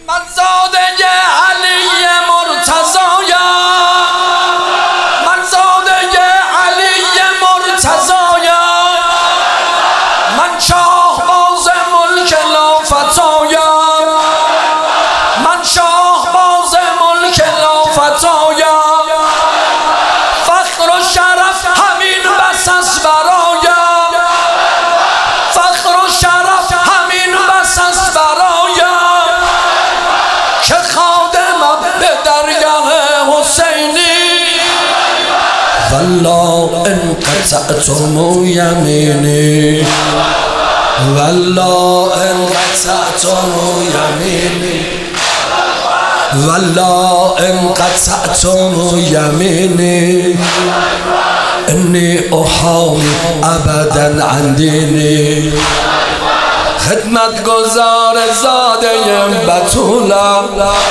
من زاده علی مرتضایم، من زاده علی مرتضایم، من شاهباز ملک لافتایم، من شاهباز ملک لافتایم، فخر و شرف همین بس است برایم، فخر و شرف همین بس است برایم، که خادمم به درگاه حسینی، والله ان قطعتم یمینی، والله ان قطعتم یمینی، والله ان قطعتم یمینی، انی احامی ابدا عن دینی. خدمتگزار زاده بتولم،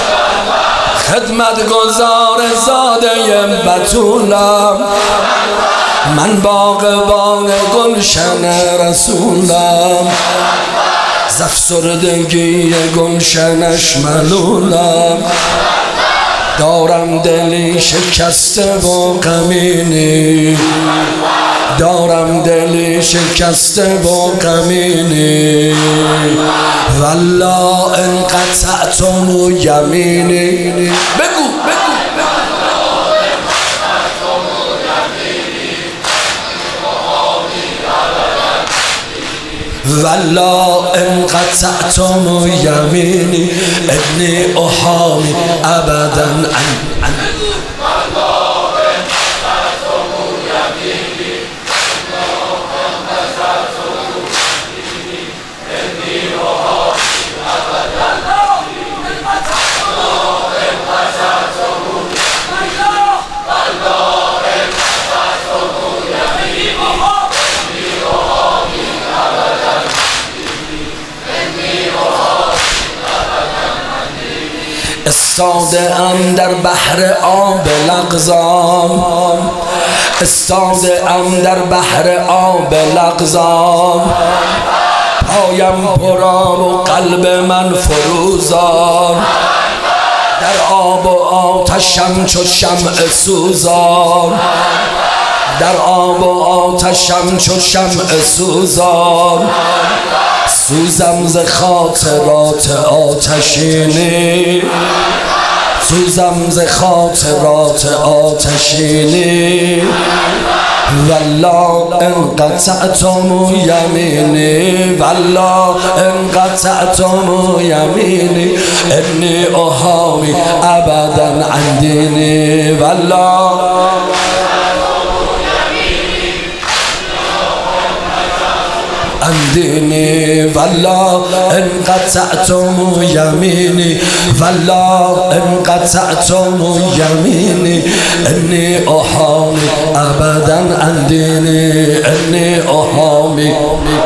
خدمتگزار زاده بتولم، من باغبان گلشن رسولم، ز افسردگی گلشنش ملولم، دارم دلی شکسته و غمینی، دارم دلی شکسته و غمینی، والله ان قطعتم یمینی. بگو بگو والله ان قطعتم یمینی، انی احامی ابدا عن استاده ام در بحر آب لغزام، استاده ام در بحر آب لغزام، پایم پرآب و قلب من فروزان، در آب و آتشم چو شمع سوزان، در آب و آتشم چو شمع سوزان، سوزم ز خاطرات آتشینی، سوزم ز خاطرات آتشینی، والله ان قطعتم یمینی، والله ان قطعتم یمینی، انی احامی ابدا عن دینی، والله عن دینی، والله ان قطعتم یمینی، والله ان قطعتم یمینی، انی احامی ابدا عن دینی، انی احامی.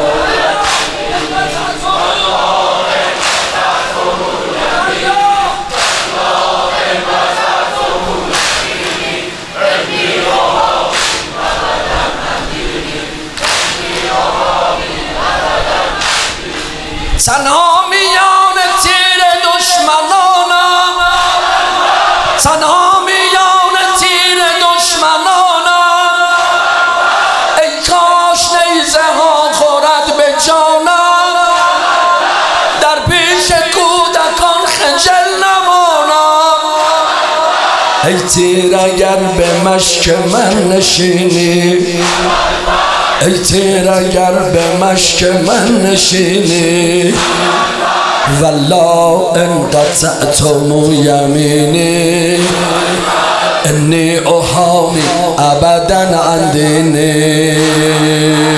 تنها میان تیر دشمنانم، تنها میان تیر دشمنانم، ای کاش نیزه ها خورد به جانم، در پیش کودکان خجل نمانم، ای تیر اگر به مشک من نشینی، ای تیر اگر به مشک من نشینی، والله ان قطعتم یمینی، انی احامی ابدا عن دینی،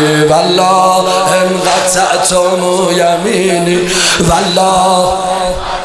والله ان قطعتم یمینی، والله